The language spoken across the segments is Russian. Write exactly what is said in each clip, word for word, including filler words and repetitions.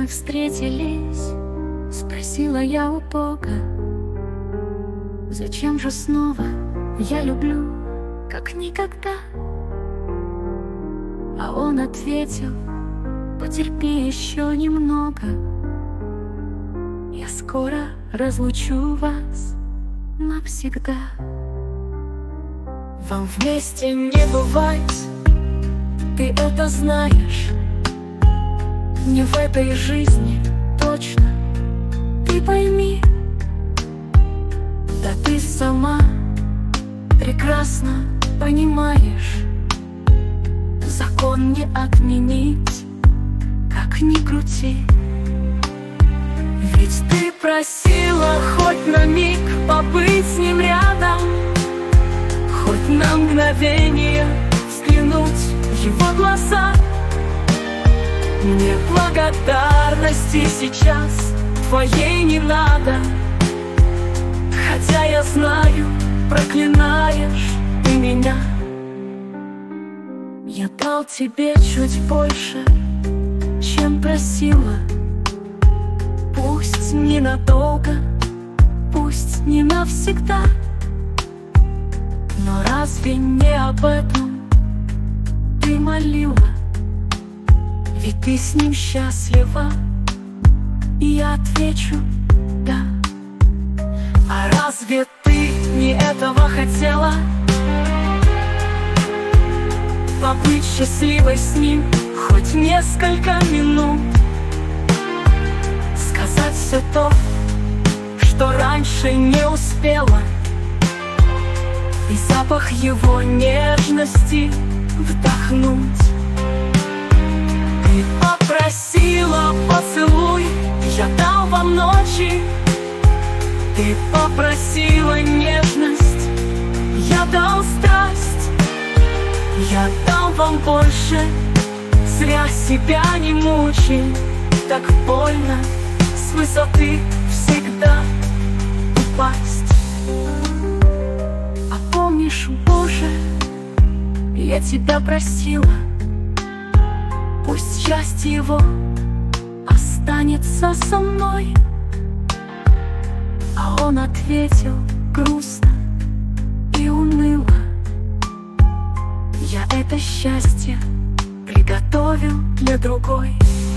встретились, спросила я у Бога, зачем же снова я люблю, как никогда? А он ответил: потерпи еще немного, я скоро разлучу вас навсегда. Вам вместе не бывать, ты это знаешь. Не в этой жизни точно, ты пойми. Да ты сама прекрасно понимаешь, закон не отменить, как ни крути. Ведь ты просила хоть на миг побыть с ним рядом, хоть на мгновение взглянуть в его глаза. Мне благодарности сейчас твоей не надо, хотя я знаю, проклинаешь ты меня. Я дал тебе чуть больше, чем просила. Пусть ненадолго, пусть не навсегда, но разве не об этом ты молила? Ведь ты с ним счастлива, и я отвечу да. А разве ты не этого хотела? Побыть счастливой с ним хоть несколько минут, сказать все то, что раньше не успела, и запах его нежности вдохнуть. Ты попросила поцелуй, я дал вам ночи. Ты попросила нежность, я дал страсть. Я дал вам больше, зря себя не мучай. Так больно с высоты всегда упасть. А помнишь, Боже, я тебя просила, пусть счастье его останется со мной. А он ответил грустно и уныло: я это счастье приготовил для другой.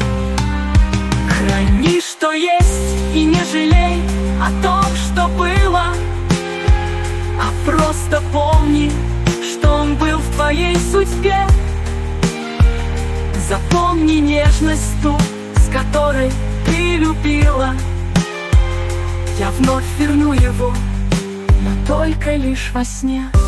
Храни, что есть, и не жалей о том, что было, а просто помни, что он был в твоей судьбе. Запомни нежность ту, с которой ты любила. Я вновь верну его, но только лишь во сне.